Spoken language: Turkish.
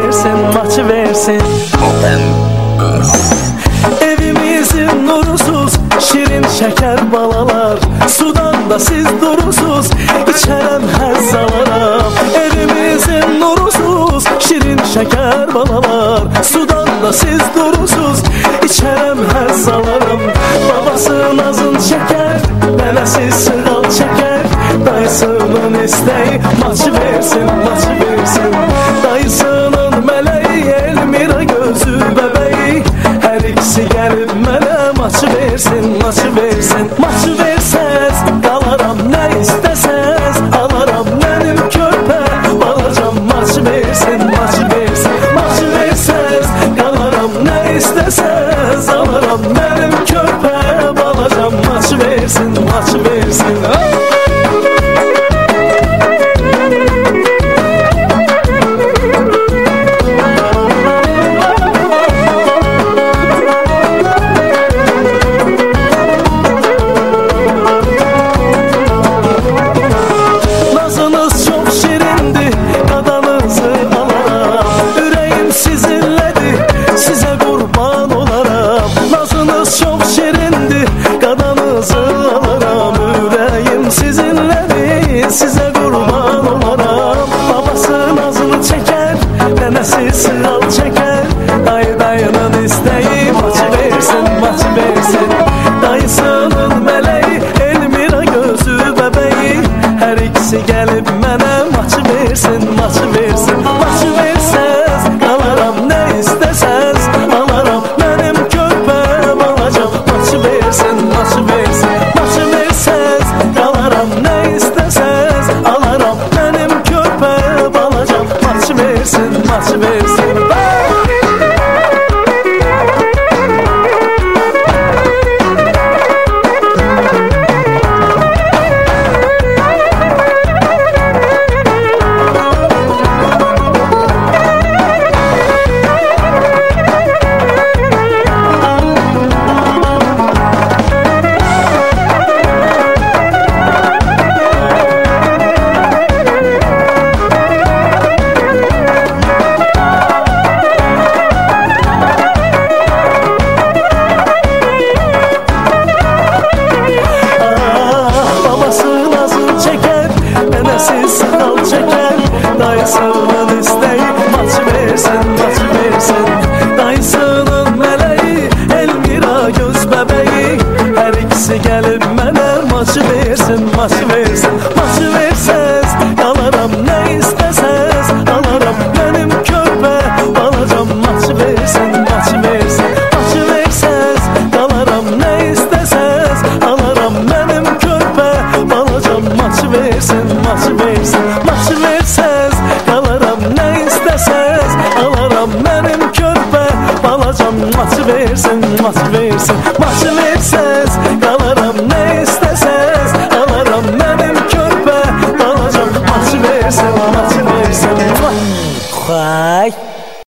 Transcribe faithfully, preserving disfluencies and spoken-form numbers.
versin, maçı versin. Evimizin nurusuz şirin şeker balalar, sudan da siz durusuz içerem her zalaram. Evimizin nurusuz şirin şeker balalar, sudan da siz durusuz içerem her zalaram. Babası nazın çeker, nenesi sığal çeker, dayısının isteği maçı versin, maçı versin. Dayısının meleği Elmira gözü bebeği, her ikisi gelip mene maçı versin, maçı versin. Maçı versez kalaram, ne istesez alaram, benim körpe balacam maçı versin, maçı versin. Maçı versez kalaram, ne istesez alaram, benim körpe balacam maçı versin, maçı versin. Size kurban olaram. Babası nazını çeker, nenesi sığal çeker, dayı dayının isteği maçı versin, maçı versin. Dayısının meleği Elmira gözü bebeği, her ikisi gelip mene maçı versin, maçı versin. Maçı versez kalaram, ne istesez alaram, benim körpem alacam maçı versin, maçı versin. Maçı versez kalaram, ne istesez alaram, benim körpe balacam maçı versin, maçı versin. Dayısının isteği maçı versin, maçı versin. Dayısının meleği Elmira göz bebeği, her ikisi gelip mene maçı versin, maçı versin. Maçı versez alaram, ne istesez alaram, benim körpe balacam maçı versin, maçı versin. Maçı versez alaram, ne istesez alaram, benim körpe balacam maçı versin, maçı versin. Maçı versez kalaram, ne istesez alaram, benim körpe balacam maçı versin, maçı versin. Maçı versez